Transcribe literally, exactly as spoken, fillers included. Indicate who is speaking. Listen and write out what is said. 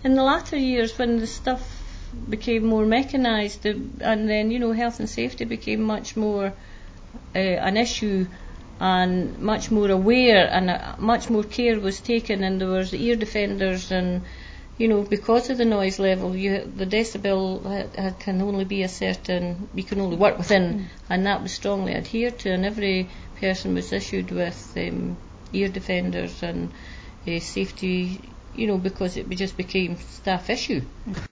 Speaker 1: in the latter years, when the stuff became more mechanised, and then, you know, health and safety became much more uh, an issue, and much more aware, and uh, much more care was taken, and there was ear defenders, and, you know, because of the noise level, you, the decibel ha, ha, can only be a certain, you can only work within, mm. and that was strongly adhered to, and every person was issued with um, ear defenders and uh, safety, you know, because it just became staff issue.